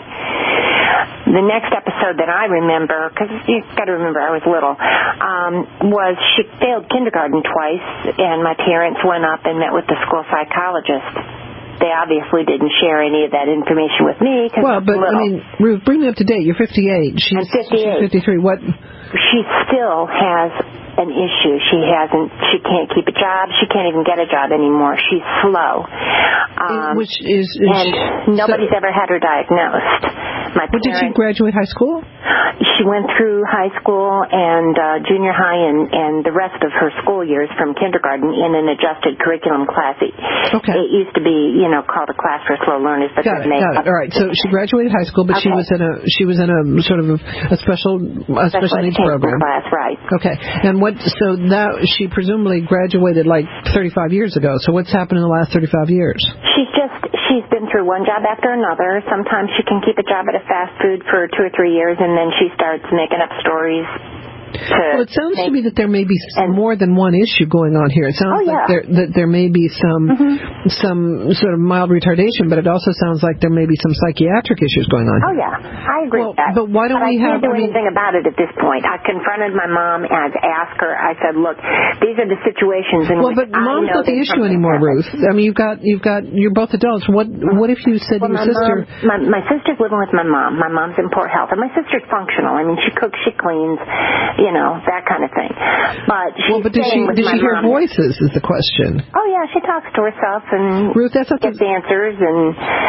The next episode that I remember, because you've got to remember I was little, um, was she failed kindergarten twice, and my parents went up and met with the school psychologist. They obviously didn't share any of that information with me. Well, but, little. I mean, Ruth, bring me up to date. You're fifty-eight. She's, I'm fifty-eight. She's fifty-three. What? She still has an issue. She hasn't, she can't keep a job. She can't even get a job anymore. She's slow. Um, Which is... is and nobody's so, ever had her diagnosed. My parents, did she graduate high school? She went through high school and uh, junior high and, and the rest of her school years from kindergarten in an adjusted curriculum class. It, okay. It used to be, you know, called a class for slow learners. But got it, got it. All right. So she graduated high school, but okay. she was in a she was in a sort of a special a special, special needs program. Class, right? Okay. And what? So that she presumably graduated like thirty-five years ago. So what's happened in the last thirty-five years? She's just she's been through one job after another. Sometimes she can keep a job at a fast food for two or three years, and then she starts making up stories. Well, it sounds to me that there may be more than one issue going on here. It sounds oh, yeah. like there, that there may be some mm-hmm. some sort of mild retardation, but it also sounds like there may be some psychiatric issues going on. Oh, yeah. I agree well, with that. But why don't but we I have... can't do I mean, anything about it at this point. I confronted my mom and I asked her, I said, look, these are the situations in well, which but mom's I know not the issue anymore, happened. Ruth. I mean, you've got, you've got, you're both adults. What what if you said well, to your my sister... Mom, my, my sister's living with my mom. My mom's in poor health. And my sister's functional. I mean, she cooks, she cleans, you know, that kind of thing. But she's well, but did she did she hear mom. voices? Is the question. Oh yeah, she talks to herself and Ruth, that's not gets the... answers and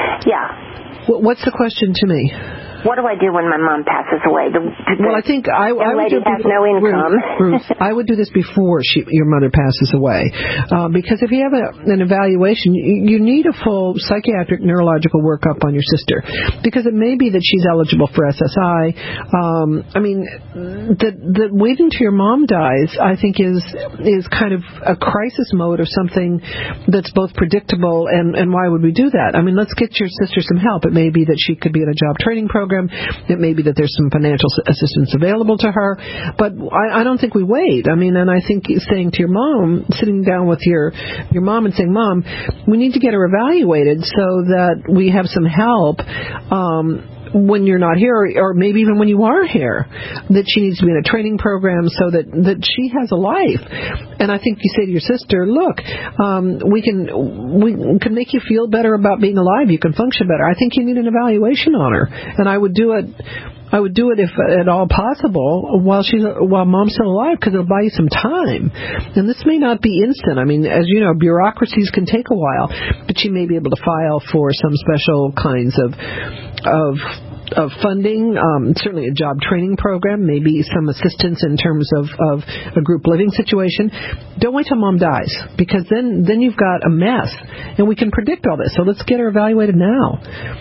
yeah. What's the question to me? What do I do when my mom passes away? The, the well, I think I, I would lady do has no income. Ruth, I would do this before she, your mother passes away, uh, because if you have a, an evaluation, you, you need a full psychiatric neurological workup on your sister, because it may be that she's eligible for S S I. Um, I mean, the, the waiting till your mom dies, I think, is is kind of a crisis mode or something that's both predictable and and why would we do that? I mean, let's get your sister some help. It may be that she could be in a job training program. It may be that there's some financial assistance available to her, but I, I don't think we wait. I mean, and I think saying to your mom, sitting down with your your mom and saying, Mom, we need to get her evaluated so that we have some help um, when you're not here, or, or maybe even when you are here, that she needs to be in a training program so that, that she has a life. And I think you say to your sister, look, um, we can we can make you feel better about being alive. You can function better. I think you need an evaluation on her, and I would do it. I would do it if at all possible while she's while mom's still alive, because it'll buy you some time. And this may not be instant. I mean, as you know, bureaucracies can take a while, but she may be able to file for some special kinds of of of funding, um, certainly a job training program, maybe some assistance in terms of, of a group living situation. Don't wait till mom dies, because then then you've got a mess, and we can predict all this. So let's get her evaluated now.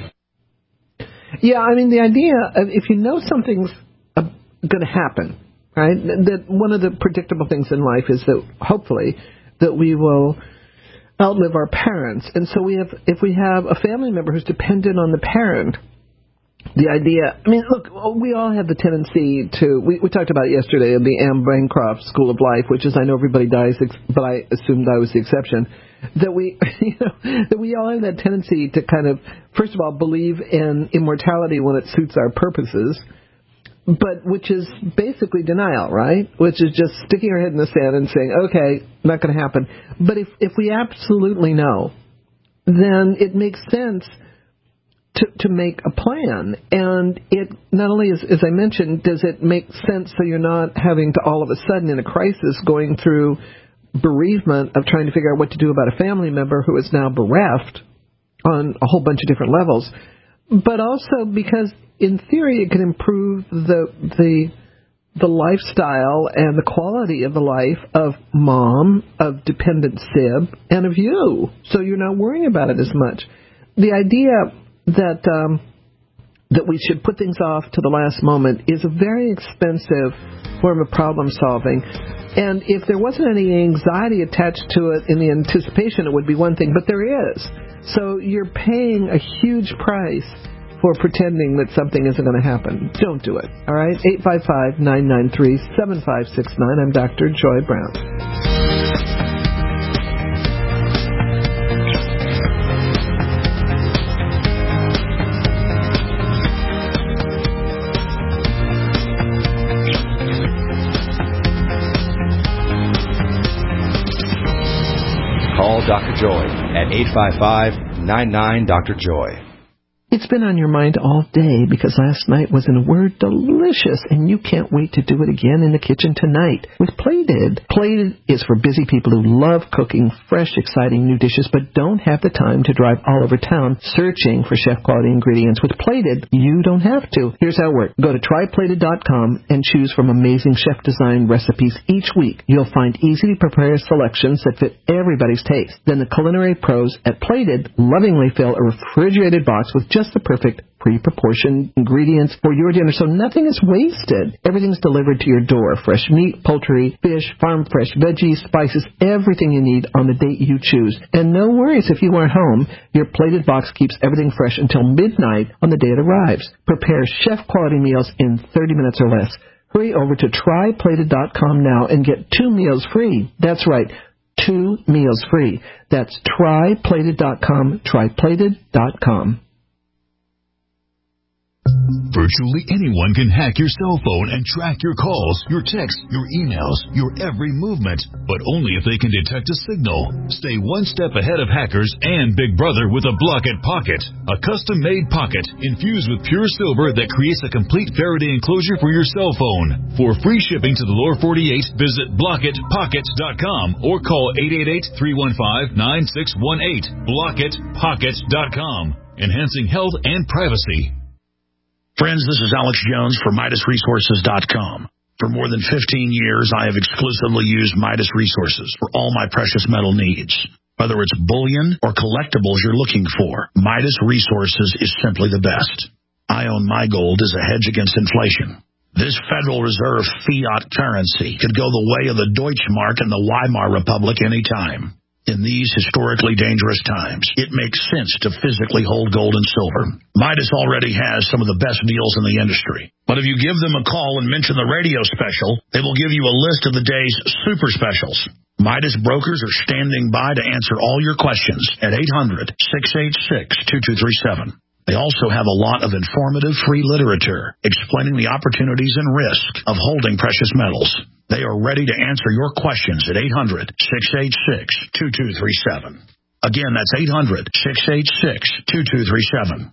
Yeah, I mean, the idea of if you know something's uh, going to happen, right, that one of the predictable things in life is that hopefully that we will outlive our parents. And so we have, if we have a family member who's dependent on the parent, the idea, I mean, look, we all have the tendency to, we, we talked about it yesterday in the Anne Bancroft School of Life, which is, I know everybody dies, but I assumed I was the exception, that we, you know, that we all have that tendency to kind of, first of all, believe in immortality when it suits our purposes, but which is basically denial, right? Which is just sticking our head in the sand and saying, okay, not going to happen. But if, if we absolutely know, then it makes sense To, to make a plan. And it not only, is, as I mentioned, does it make sense so you're not having to all of a sudden in a crisis going through bereavement of trying to figure out what to do about a family member who is now bereft on a whole bunch of different levels, but also because in theory it can improve the the the lifestyle and the quality of the life of mom, of dependent sib, and of you. So you're not worrying about it as much. The idea that um, that we should put things off to the last moment is a very expensive form of problem solving. And if there wasn't any anxiety attached to it in the anticipation, it would be one thing, but there is. So you're paying a huge price for pretending that something isn't going to happen. Don't do it. All right? eight five five, nine nine three, seven five six nine. I'm Doctor Joy Brown. Call Doctor Joy at eight five five, nine nine, Doctor Joy. It's been on your mind all day because last night was, in a word, delicious, and you can't wait to do it again in the kitchen tonight with Plated. Plated is for busy people who love cooking fresh, exciting new dishes but don't have the time to drive all over town searching for chef-quality ingredients. With Plated, you don't have to. Here's how it works. Go to try plated dot com and choose from amazing chef-designed recipes each week. You'll find easy-to-prepare selections that fit everybody's taste. Then the culinary pros at Plated lovingly fill a refrigerated box with just the perfect pre-proportioned ingredients for your dinner, so nothing is wasted. Everything's delivered to your door. Fresh meat, poultry, fish, farm fresh veggies, spices, everything you need on the date you choose. And no worries if you aren't home. Your Plated box keeps everything fresh until midnight on the day it arrives. Prepare chef-quality meals in thirty minutes or less. Hurry over to try plated dot com now and get two meals free. That's right, two meals free. That's try plated dot com, try plated dot com. Virtually anyone can hack your cell phone and track your calls, your texts, your emails, your every movement, but only if they can detect a signal. Stay one step ahead of hackers and Big Brother with a Blockit Pocket, a custom-made pocket infused with pure silver that creates a complete Faraday enclosure for your cell phone. For free shipping to the lower forty-eight, visit blockit pockets dot com or call eight eight eight, three one five, nine six one eight. blockit pockets dot com, enhancing health and privacy. Friends, this is Alex Jones for Midas Resources dot com. For more than fifteen years, I have exclusively used Midas Resources for all my precious metal needs. Whether it's bullion or collectibles you're looking for, Midas Resources is simply the best. I own my gold as a hedge against inflation. This Federal Reserve fiat currency could go the way of the Deutschmark and the Weimar Republic any time. In these historically dangerous times, it makes sense to physically hold gold and silver. Midas already has some of the best deals in the industry. But if you give them a call and mention the radio special, they will give you a list of the day's super specials. Midas brokers are standing by to answer all your questions at eight hundred, six eight six, two two three seven. They also have a lot of informative free literature explaining the opportunities and risks of holding precious metals. They are ready to answer your questions at eight hundred, six eight six, two two three seven. Again, that's eight hundred, six eight six, two two three seven.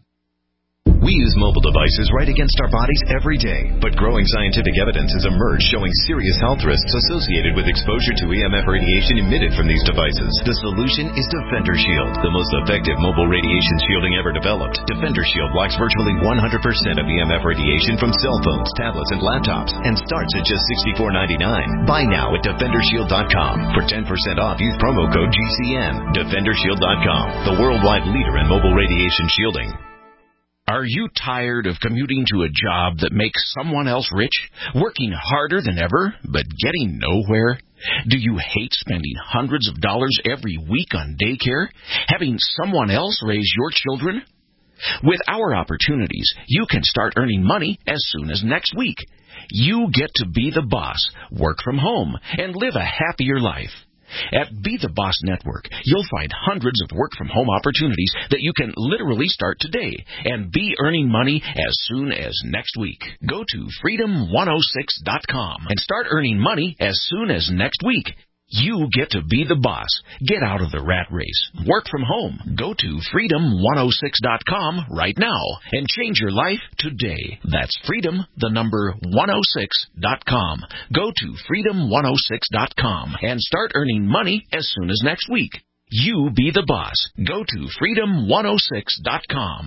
We use mobile devices right against our bodies every day, but growing scientific evidence has emerged showing serious health risks associated with exposure to E M F radiation emitted from these devices. The solution is Defender Shield, the most effective mobile radiation shielding ever developed. Defender Shield blocks virtually one hundred percent of E M F radiation from cell phones, tablets, and laptops, and starts at just sixty-four ninety-nine. Buy now at defender shield dot com. For ten percent off, use promo code G C N. defender shield dot com, the worldwide leader in mobile radiation shielding. Are you tired of commuting to a job that makes someone else rich, working harder than ever, but getting nowhere? Do you hate spending hundreds of dollars every week on daycare, having someone else raise your children? With our opportunities, you can start earning money as soon as next week. You get to be the boss, work from home, and live a happier life. At Be the Boss Network, you'll find hundreds of work-from-home opportunities that you can literally start today and be earning money as soon as next week. Go to freedom one oh six dot com and start earning money as soon as next week. You get to be the boss. Get out of the rat race. Work from home. Go to freedom one oh six dot com right now and change your life today. That's freedom, the number one oh six dot com. Go to freedom one oh six dot com and start earning money as soon as next week. You be the boss. Go to freedom one oh six dot com.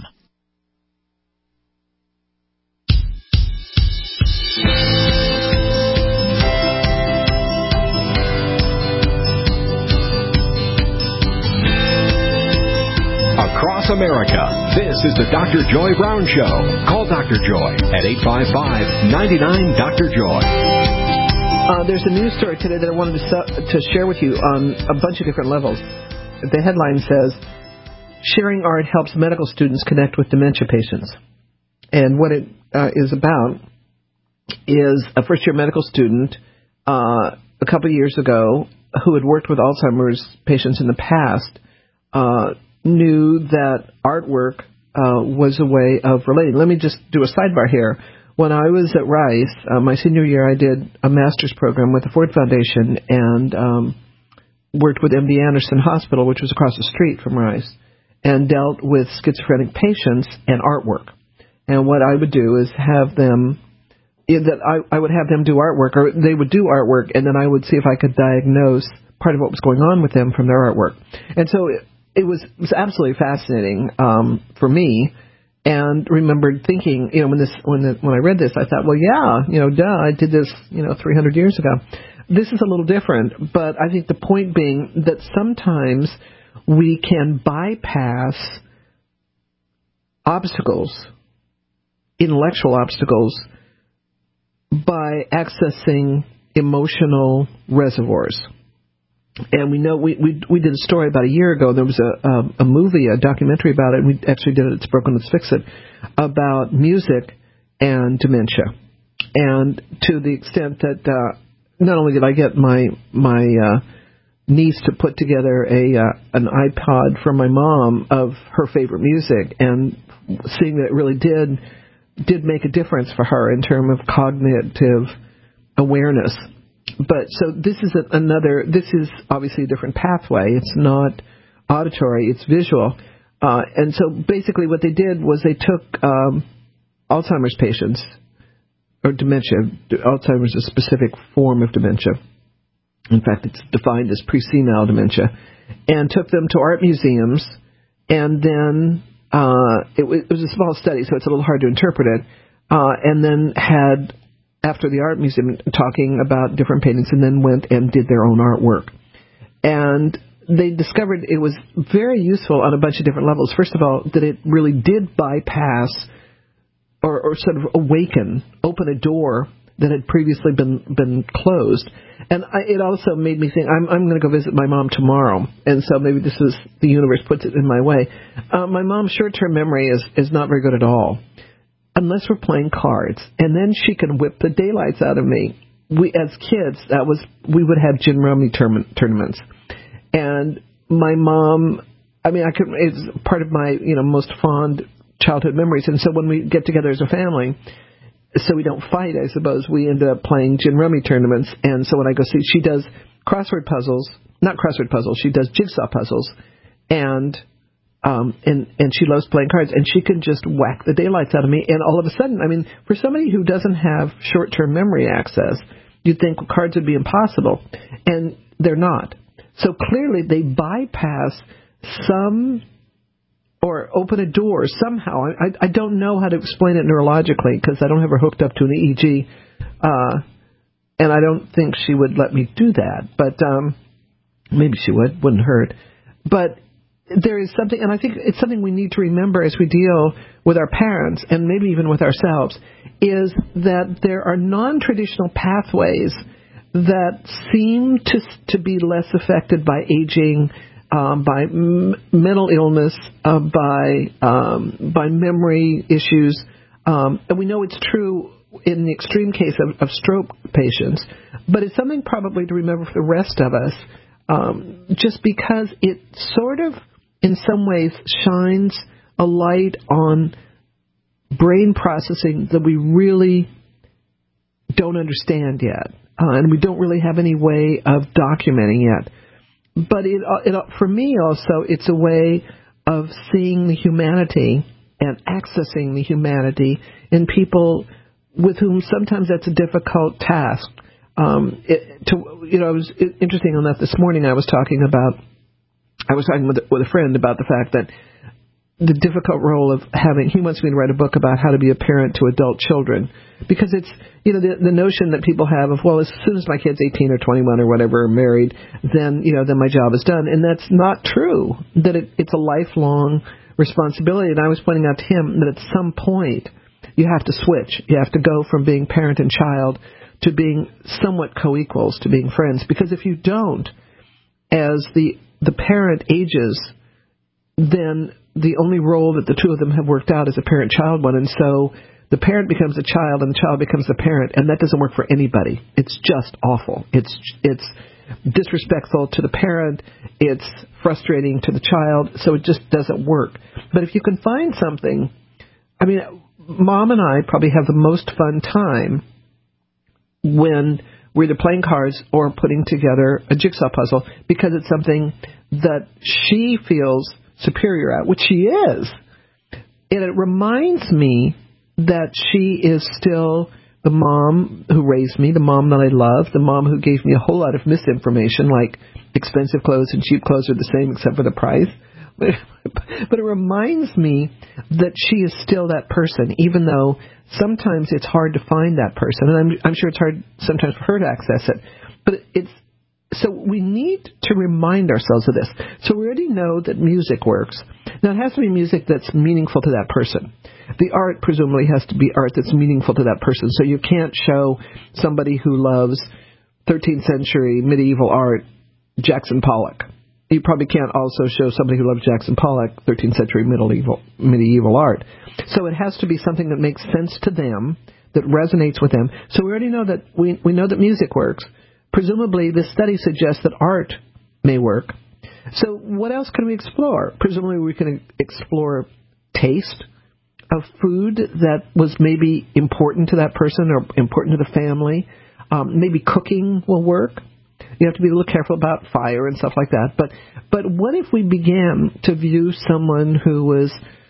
Across America, this is the Doctor Joy Brown Show. Call Doctor Joy at eight five five, nine nine, Doctor Joy. Uh, there's a news story today that I wanted to, to share with you on a bunch of different levels. The headline says, Sharing Art Helps Medical Students Connect with Dementia Patients. And what it uh, is about is a first-year medical student uh, a couple of years ago who had worked with Alzheimer's patients in the past uh knew that artwork uh, was a way of relating. Let me just do a sidebar here. When I was at Rice, uh, my senior year, I did a master's program with the Ford Foundation and um, worked with M D Anderson Hospital, which was across the street from Rice. and dealt with schizophrenic patients and artwork. And what I would do is have them, that I, I would have them do artwork, or they would do artwork, and then I would see if I could diagnose part of what was going on with them from their artwork. And so it, it was it was absolutely fascinating um, for me. And remembered thinking, you know, when this when the, when I read this, I thought, well, yeah, you know, duh, I did this, you know, three hundred years ago. This is a little different, but I think the point being that sometimes we can bypass obstacles, intellectual obstacles, by accessing emotional reservoirs. And we know we, we we did a story about a year ago. There was a a, a movie, a documentary about it. And we actually did it. It's Broken, Let's Fix It, about music and dementia. And to the extent that uh, not only did I get my my uh, niece to put together a uh, an iPod for my mom of her favorite music, and seeing that it really did did make a difference for her in terms of cognitive awareness. But so this is a, another, this is obviously a different pathway. It's not auditory, it's visual. Uh, and so basically what they did was they took um, Alzheimer's patients, or dementia. Alzheimer's is a specific form of dementia. In fact, it's defined as pre-senile dementia. And took them to art museums, and then uh, it, it was a small study, so it's a little hard to interpret it, uh, and then had, after the art museum, talking about different paintings, and then went and did their own artwork. And they discovered it was very useful on a bunch of different levels. First of all, that it really did bypass or, or sort of awaken, open a door that had previously been been closed. And I, it also made me think, I'm, I'm going to go visit my mom tomorrow, and so maybe this is, the universe puts it in my way. Uh, my mom's short-term memory is, is not very good at all, unless we're playing cards, and then she can whip the daylights out of me. We, as kids, that was, we would have gin rummy tourna- tournaments, and my mom, I mean, I could, it's part of my, you know, most fond childhood memories. And so when we get together as a family, so we don't fight, I suppose, we end up playing gin rummy tournaments. And so when I go see, she does crossword puzzles, not crossword puzzles, she does jigsaw puzzles, and Um, and, and she loves playing cards, and she can just whack the daylights out of me. And all of a sudden, I mean, for somebody who doesn't have short-term memory access, you'd think cards would be impossible. And they're not. So clearly they bypass some, or open a door somehow. I, I don't know how to explain it neurologically, because I don't have her hooked up to an E E G. Uh, and I don't think she would let me do that. But um, maybe she would. Wouldn't hurt. But there is something, and I think it's something we need to remember as we deal with our parents, and maybe even with ourselves, is that there are non-traditional pathways that seem to to be less affected by aging, um, by m- mental illness, uh, by um, by memory issues, um, and we know it's true in the extreme case of, of stroke patients, but it's something probably to remember for the rest of us, um, just because it sort of, in some ways, shines a light on brain processing that we really don't understand yet, uh, and we don't really have any way of documenting yet. But it, it, for me also, it's a way of seeing the humanity and accessing the humanity in people with whom sometimes that's a difficult task. Um, it, to, you know, it was interesting enough this morning I was talking about I was talking with, with a friend about the fact that the difficult role of having, he wants me to write a book about how to be a parent to adult children, because it's, you know, the, the notion that people have of, well, as soon as my kid's eighteen or twenty-one or whatever, married, then, you know, then my job is done. And that's not true, that it, it's a lifelong responsibility. And I was pointing out to him that at some point you have to switch. You have to go from being parent and child to being somewhat co-equals, to being friends. Because if you don't, as the the parent ages, then the only role that the two of them have worked out is a parent-child one. And so the parent becomes a child and the child becomes the parent, and that doesn't work for anybody. It's just awful. It's it's disrespectful to the parent. It's frustrating to the child. So it just doesn't work. But if you can find something, I mean, Mom and I probably have the most fun time when we're either playing cards or putting together a jigsaw puzzle, because it's something that she feels superior at, which she is. And it reminds me that she is still the mom who raised me, the mom that I love, the mom who gave me a whole lot of misinformation, like expensive clothes and cheap clothes are the same except for the price. But, but it reminds me that she is still that person, even though sometimes it's hard to find that person. And I'm, I'm sure it's hard sometimes for her to access it. But it's so we need to remind ourselves of this. So we already know that music works. Now, it has to be music that's meaningful to that person. The art presumably has to be art that's meaningful to that person. So you can't show somebody who loves thirteenth century medieval art Jackson Pollock. You probably can't also show somebody who loves Jackson Pollock thirteenth century medieval medieval art. So it has to be something that makes sense to them, that resonates with them. So we already know that we we know that music works. Presumably, this study suggests that art may work. So what else can we explore? Presumably, we can explore taste of food that was maybe important to that person or important to the family. Um, maybe cooking will work. You have to be a little careful about fire and stuff like that. But but what if we began to view someone who was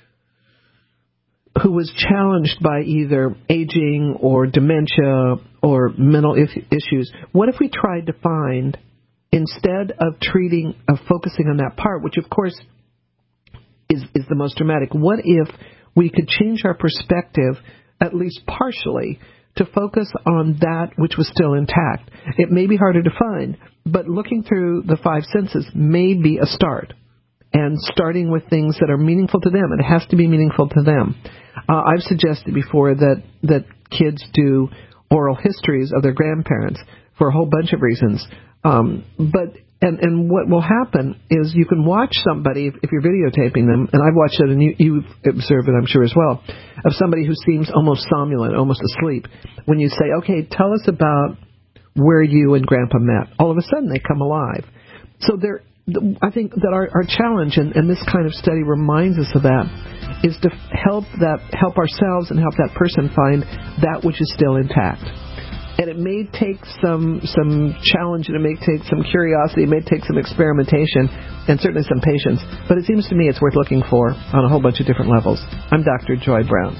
who was challenged by either aging or dementia or mental issues? What if we tried to find, instead of treating, of focusing on that part, which of course is is the most dramatic, what if we could change our perspective, at least partially, to focus on that which was still intact? It may be harder to find, but looking through the five senses may be a start. And starting with things that are meaningful to them. It has to be meaningful to them. Uh, I've suggested before that, that kids do oral histories of their grandparents for a whole bunch of reasons. Um, but and, and what will happen is you can watch somebody, if, if you're videotaping them, and I've watched it and you, you've observed it, I'm sure, as well, of somebody who seems almost somnolent, almost asleep. When you say, okay, tell us about where you and Grandpa met, all of a sudden they come alive. So there, I think that our, our challenge, and, and this kind of study reminds us of that, is to help that help ourselves and help that person find that which is still intact. And it may take some some challenge, and it may take some curiosity, it may take some experimentation, and certainly some patience. But it seems to me it's worth looking for on a whole bunch of different levels. I'm Doctor Joy Brown.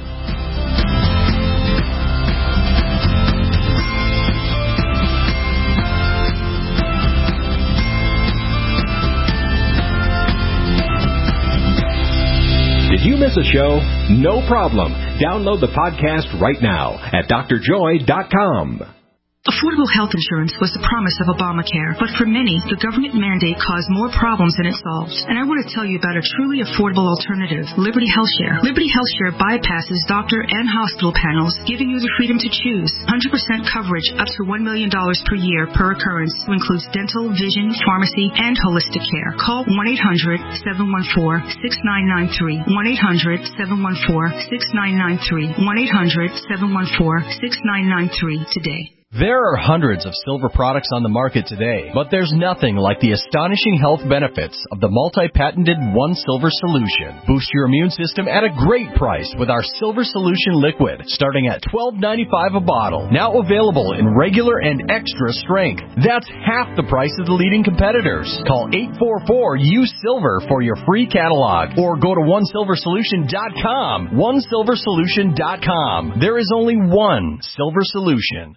Did you miss a show? No problem. Download the podcast right now at D R joy dot com. Affordable health insurance was the promise of Obamacare, but for many, the government mandate caused more problems than it solved. And I want to tell you about a truly affordable alternative, Liberty HealthShare. Liberty HealthShare bypasses doctor and hospital panels, giving you the freedom to choose. one hundred percent coverage up to one million dollars per year per occurrence, who includes dental, vision, pharmacy, and holistic care. Call one eight hundred seven one four six nine nine three. one eight hundred seven one four six nine nine three. one eight hundred seven one four six nine nine three today. There are hundreds of silver products on the market today, but there's nothing like the astonishing health benefits of the multi-patented One Silver Solution. Boost your immune system at a great price with our Silver Solution Liquid, starting at twelve ninety-five a bottle. Now available in regular and extra strength. That's half the price of the leading competitors. Call eight four four U Silver for your free catalog, or go to one silver solution dot com. one silver solution dot com. There is only one Silver Solution.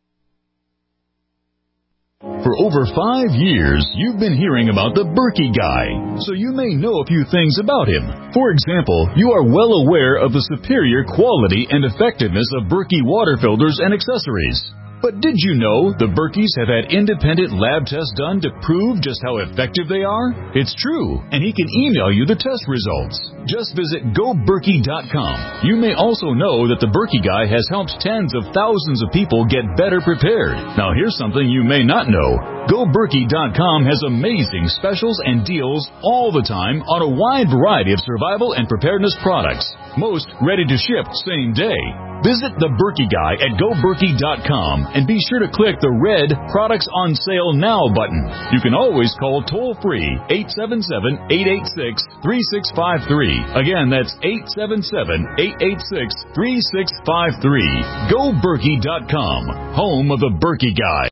For over five years, you've been hearing about the Berkey Guy, so you may know a few things about him. For example, you are well aware of the superior quality and effectiveness of Berkey water filters and accessories. But did you know the Berkeys have had independent lab tests done to prove just how effective they are? It's true, and he can email you the test results. Just visit go berkey dot com. You may also know that the Berkey Guy has helped tens of thousands of people get better prepared. Now here's something you may not know. go berkey dot com has amazing specials and deals all the time on a wide variety of survival and preparedness products. Most ready to ship same day. Visit the Berkey Guy at go berkey dot com and be sure to click the red Products on Sale Now button. You can always call toll-free eight seven seven, eight eight six, three six five three. Again, that's eight seven seven, eight eight six, three six five three. go berkey dot com, home of the Berkey Guy.